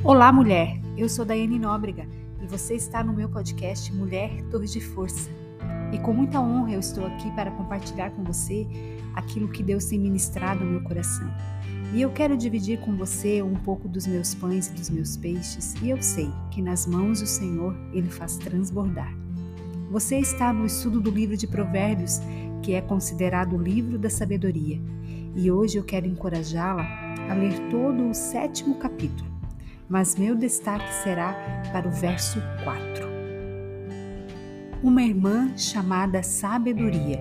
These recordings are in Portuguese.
Olá, mulher! Eu sou Daiane Nóbrega e você está no meu podcast Mulher Torre de Força. E com muita honra eu estou aqui para compartilhar com você aquilo que Deus tem ministrado no meu coração. E eu quero dividir com você um pouco dos meus pães e dos meus peixes, e eu sei que nas mãos do Senhor Ele faz transbordar. Você está no estudo do livro de Provérbios, que é considerado o livro da sabedoria. E hoje eu quero encorajá-la a ler todo o 7º capítulo. Mas meu destaque será para o verso 4. Uma irmã chamada Sabedoria.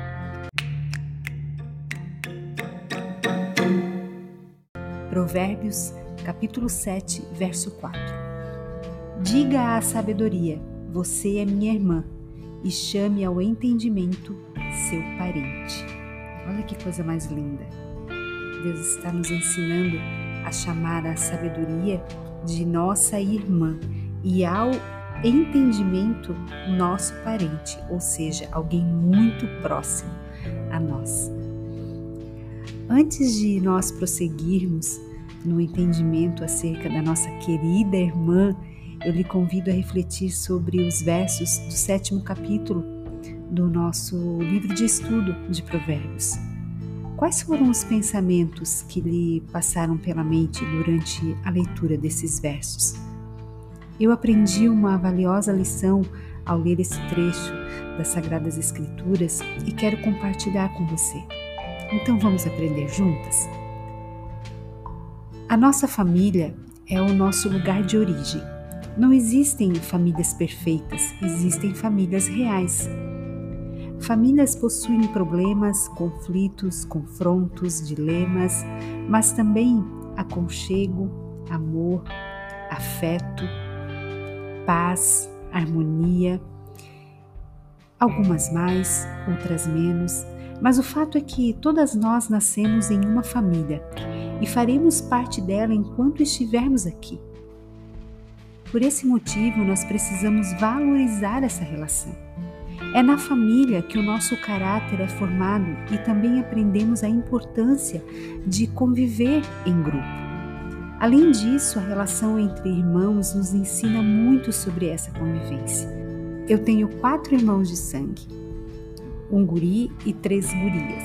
Provérbios, capítulo 7, verso 4. Diga à sabedoria, você é minha irmã, e chame ao entendimento seu parente. Olha que coisa mais linda. Deus está nos ensinando a chamar a sabedoria de nossa irmã e ao entendimento nosso parente, ou seja, alguém muito próximo a nós. Antes de nós prosseguirmos no entendimento acerca da nossa querida irmã, eu lhe convido a refletir sobre os versos do 7º capítulo do nosso livro de estudo de Provérbios. Quais foram os pensamentos que lhe passaram pela mente durante a leitura desses versos? Eu aprendi uma valiosa lição ao ler esse trecho das Sagradas Escrituras e quero compartilhar com você. Então vamos aprender juntas? A nossa família é o nosso lugar de origem. Não existem famílias perfeitas, existem famílias reais. Famílias possuem problemas, conflitos, confrontos, dilemas, mas também aconchego, amor, afeto, paz, harmonia, algumas mais, outras menos, mas o fato é que todas nós nascemos em uma família e faremos parte dela enquanto estivermos aqui. Por esse motivo, nós precisamos valorizar essa relação. É na família que o nosso caráter é formado e também aprendemos a importância de conviver em grupo. Além disso, a relação entre irmãos nos ensina muito sobre essa convivência. Eu tenho 4 irmãos de sangue, um guri e 3 gurias.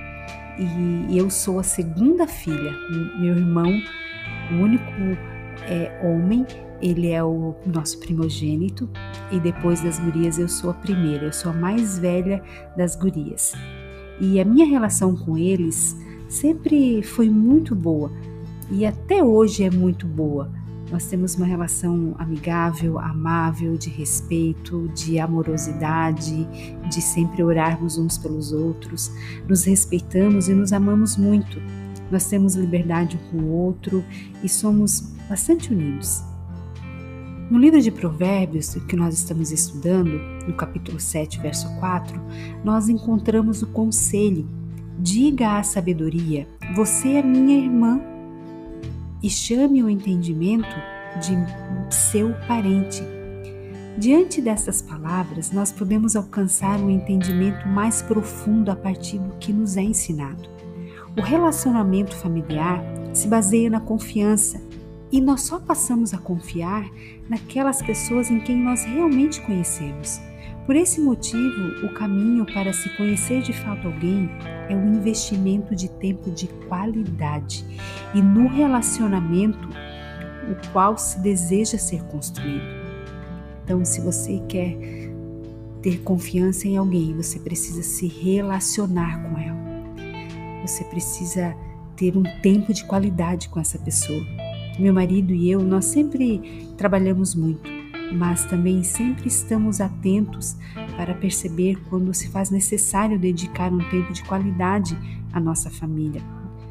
E eu sou a segunda filha. Meu irmão, o único homem, ele é o nosso primogênito e depois das gurias eu sou a primeira, eu sou a mais velha das gurias. E a minha relação com eles sempre foi muito boa e até hoje é muito boa. Nós temos uma relação amigável, amável, de respeito, de amorosidade, de sempre orarmos uns pelos outros, nos respeitamos e nos amamos muito. Nós temos liberdade um com o outro e somos bastante unidos. No livro de Provérbios, que nós estamos estudando, no capítulo 7, verso 4, nós encontramos o conselho: diga à sabedoria, você é minha irmã, e chame o entendimento de seu parente. Diante dessas palavras, nós podemos alcançar um entendimento mais profundo a partir do que nos é ensinado. O relacionamento familiar se baseia na confiança, e nós só passamos a confiar naquelas pessoas em quem nós realmente conhecemos. Por esse motivo, o caminho para se conhecer de fato alguém é um investimento de tempo de qualidade e no relacionamento o qual se deseja ser construído. Então, se você quer ter confiança em alguém, você precisa se relacionar com ela. Você precisa ter um tempo de qualidade com essa pessoa. Meu marido e eu, nós sempre trabalhamos muito, mas também sempre estamos atentos para perceber quando se faz necessário dedicar um tempo de qualidade à nossa família.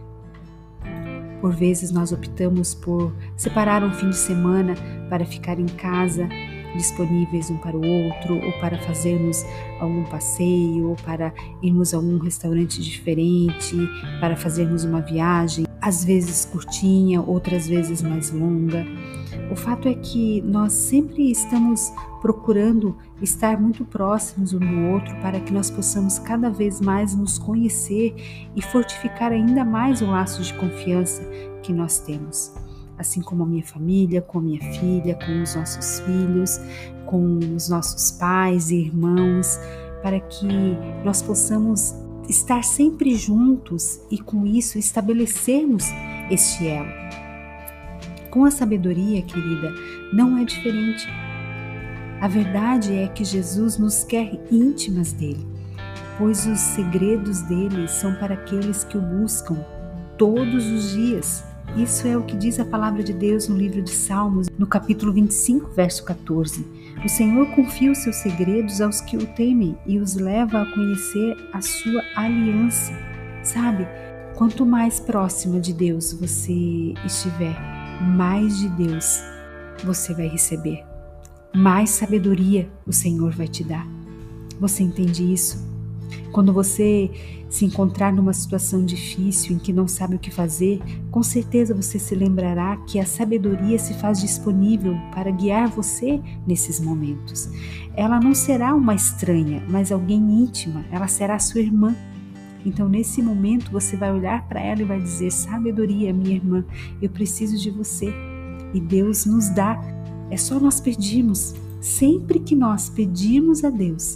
Por vezes nós optamos por separar um fim de semana para ficar em casa, disponíveis um para o outro, ou para fazermos algum passeio, ou para irmos a algum restaurante diferente, para fazermos uma viagem, às vezes curtinha, outras vezes mais longa. O fato é que nós sempre estamos procurando estar muito próximos um do outro para que nós possamos cada vez mais nos conhecer e fortificar ainda mais o laço de confiança que nós temos. assim como a minha família, com a minha filha, com os nossos filhos, com os nossos pais e irmãos, para que nós possamos estar sempre juntos e com isso estabelecermos este elo. Com a sabedoria, querida, não é diferente. A verdade é que Jesus nos quer íntimas dele, pois os segredos dele são para aqueles que o buscam todos os dias. Isso é o que diz a palavra de Deus no livro de Salmos, no capítulo 25, verso 14. O Senhor confia os seus segredos aos que o temem e os leva a conhecer a sua aliança. Sabe, quanto mais próxima de Deus você estiver, mais de Deus você vai receber. Mais sabedoria o Senhor vai te dar. Você entende isso? Quando você se encontrar numa situação difícil em que não sabe o que fazer, com certeza você se lembrará que a sabedoria se faz disponível para guiar você nesses momentos. Ela não será uma estranha, mas alguém íntima, ela será sua irmã. Então, nesse momento, você vai olhar para ela e vai dizer: sabedoria, minha irmã, eu preciso de você. E Deus nos dá, é só nós pedirmos. Sempre que nós pedirmos a Deus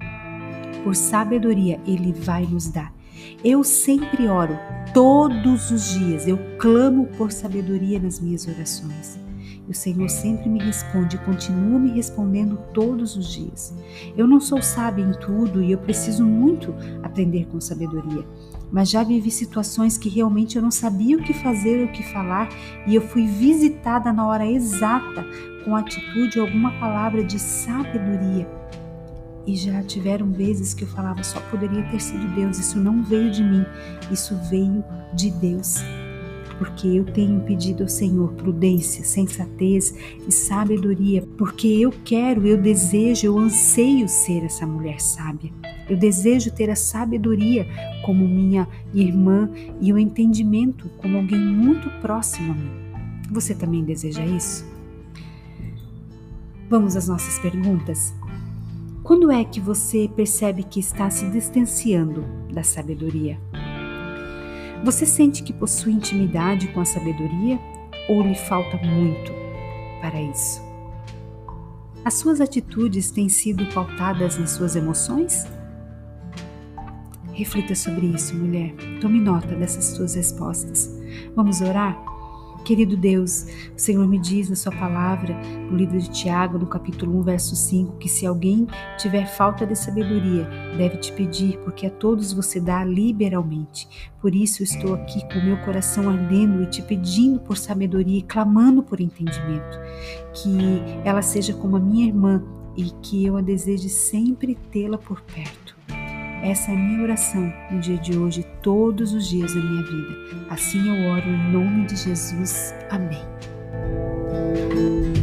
por sabedoria, Ele vai nos dar. Eu sempre oro, todos os dias, eu clamo por sabedoria nas minhas orações. E o Senhor sempre me responde e continua me respondendo todos os dias. Eu não sou sábia em tudo e eu preciso muito aprender com sabedoria. Mas já vivi situações que realmente eu não sabia o que fazer ou o que falar e eu fui visitada na hora exata com atitude ou alguma palavra de sabedoria. E já tiveram vezes que eu falava: só poderia ter sido Deus, isso não veio de mim, isso veio de Deus. Porque eu tenho pedido ao Senhor prudência, sensatez e sabedoria, porque eu quero, eu desejo, eu anseio ser essa mulher sábia. Eu desejo ter a sabedoria como minha irmã e o entendimento como alguém muito próximo a mim. Você também deseja isso? Vamos às nossas perguntas? Quando é que você percebe que está se distanciando da sabedoria? Você sente que possui intimidade com a sabedoria ou lhe falta muito para isso? As suas atitudes têm sido pautadas nas suas emoções? Reflita sobre isso, mulher. Tome nota dessas suas respostas. Vamos orar? Querido Deus, o Senhor me diz na sua palavra, no livro de Tiago, no capítulo 1, verso 5, que se alguém tiver falta de sabedoria, deve te pedir, porque a todos você dá liberalmente. Por isso eu estou aqui com o meu coração ardendo e te pedindo por sabedoria e clamando por entendimento. Que ela seja como a minha irmã e que eu a deseje sempre tê-la por perto. Essa é a minha oração no dia de hoje, todos os dias da minha vida. Assim eu oro em nome de Jesus. Amém.